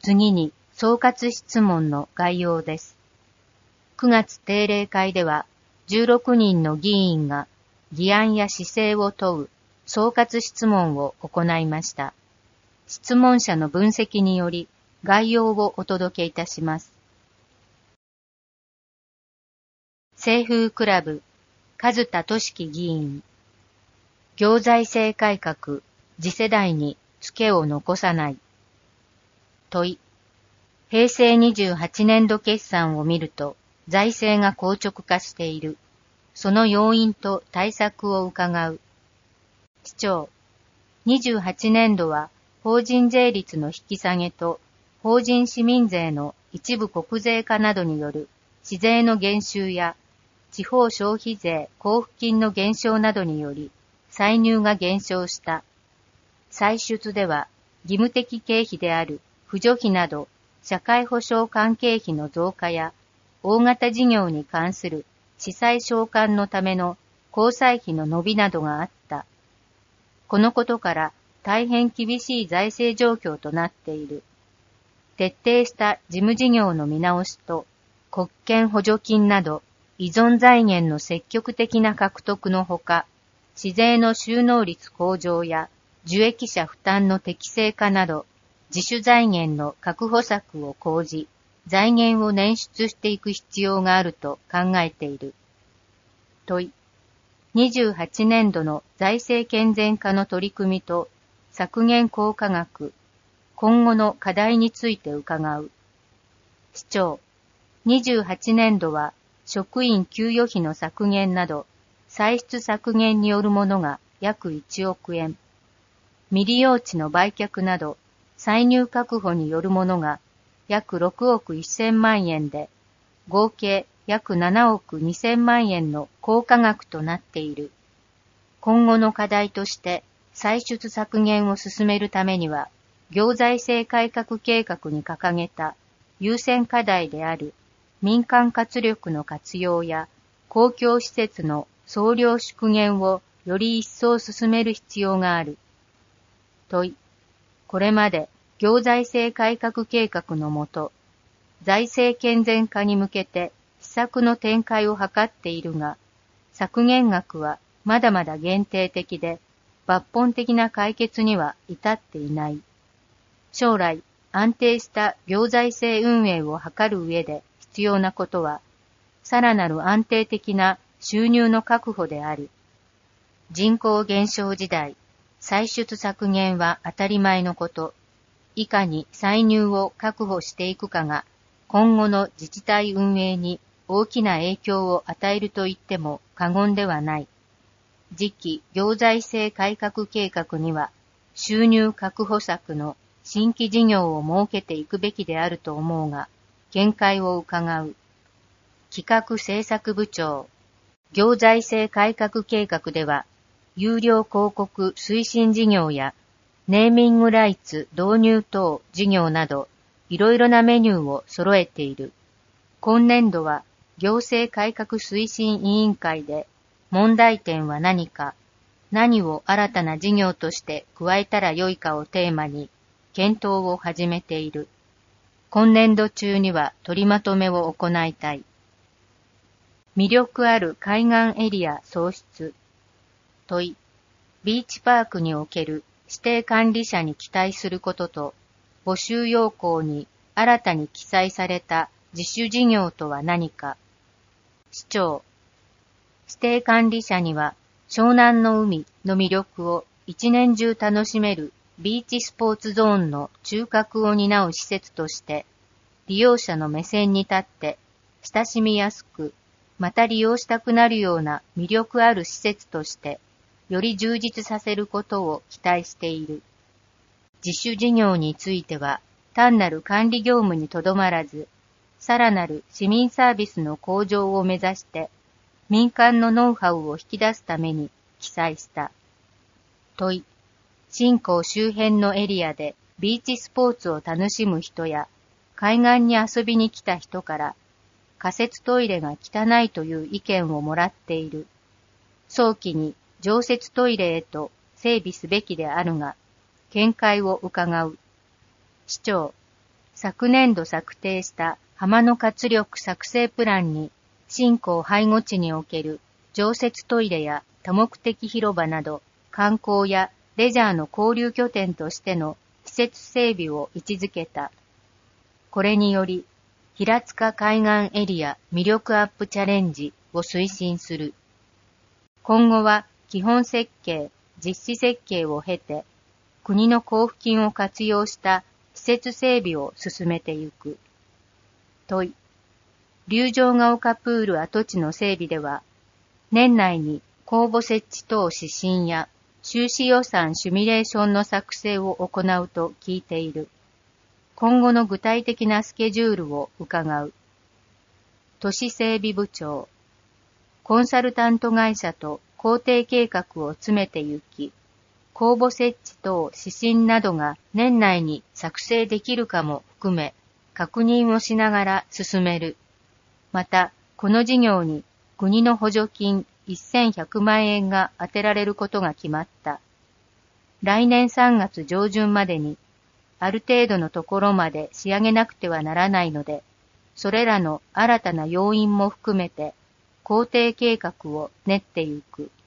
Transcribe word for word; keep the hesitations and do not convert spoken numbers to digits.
次に総括質問の概要です。くがつ定例会ではじゅうろくにんの議員が議案や姿勢を問う総括質問を行いました。質問者の分析により概要をお届けいたします。清風クラブ、梶田俊樹議員。行財政改革、次世代にツケを残さない。問い。平成にじゅうはちねんど決算を見ると財政が硬直化している。その要因と対策を伺う。市長。にじゅうはちねんどは法人税率の引き下げと法人市民税の一部国税化などによる市税の減収や地方消費税交付金の減少などにより歳入が減少した。歳出では義務的経費である扶助費など社会保障関係費の増加や大型事業に関する司債償還のための公債費の伸びなどがあった。このことから大変厳しい財政状況となっている。徹底した事務事業の見直しと国権補助金など依存財源の積極的な獲得のほか、市税の収納率向上や受益者負担の適正化など自主財源の確保策を講じ、財源を捻出していく必要があると考えている。問い。にじゅうはちねんどの財政健全化の取り組みと削減効果額、今後の課題について伺う。市長。にじゅうはちねんどは職員給与費の削減など、歳出削減によるものが約いちおくえん。未利用地の売却など、歳入確保によるものが約ろくおくせんまんえんで、合計約ななおくにせんまんえんの効果額となっている。今後の課題として歳出削減を進めるためには、行財政改革計画に掲げた優先課題である民間活力の活用や公共施設の総量縮減をより一層進める必要がある。問い。これまで行財政改革計画のもと、財政健全化に向けて施策の展開を図っているが、削減額はまだまだ限定的で、抜本的な解決には至っていない。将来、安定した行財政運営を図る上で必要なことは、さらなる安定的な収入の確保である。人口減少時代、歳出削減は当たり前のこと。いかに歳入を確保していくかが、今後の自治体運営に大きな影響を与えると言っても過言ではない。次期行財政改革計画には、収入確保策の新規事業を設けていくべきであると思うが、見解を伺う。企画政策部長。行財政改革計画では、有料広告推進事業やネーミングライツ導入等事業など、いろいろなメニューを揃えている。今年度は行政改革推進委員会で問題点は何か、何を新たな事業として加えたらよいかをテーマに検討を始めている。今年度中には取りまとめを行いたい。魅力ある海岸エリア創出。問い。ビーチパークにおける指定管理者に期待することと、募集要項に新たに記載された自主事業とは何か。市長。指定管理者には湘南の海の魅力を一年中楽しめるビーチスポーツゾーンの中核を担う施設として、利用者の目線に立って親しみやすく、また利用したくなるような魅力ある施設として、より充実させることを期待している。自主事業については、単なる管理業務にとどまらず、さらなる市民サービスの向上を目指して、民間のノウハウを引き出すために記載した。問い。新港周辺のエリアでビーチスポーツを楽しむ人や、海岸に遊びに来た人から、仮設トイレが汚いという意見をもらっている。早期に常設トイレへと整備すべきであるが、見解を伺う。市長。 昨年度策定した浜の活力作成プランに、新港背後地における常設トイレや多目的広場など、観光やレジャーの交流拠点としての施設整備を位置づけた。これにより、平塚海岸エリア魅力アップチャレンジを推進する。今後は基本設計、実施設計を経て、国の交付金を活用した施設整備を進めてゆく。問い。竜城ヶ丘プール跡地の整備では、年内に公募設置等指針や収支予算シミュレーションの作成を行うと聞いている。今後の具体的なスケジュールを伺う。都市整備部長。コンサルタント会社と工程計画を詰めてゆき、公募設置等指針などが年内に作成できるかも含め、確認をしながら進める。また、この事業に国の補助金せんひゃくまんえんが充てられることが決まった。来年さんがつ上旬までに、ある程度のところまで仕上げなくてはならないので、それらの新たな要因も含めて、工程計画を練ってゆく。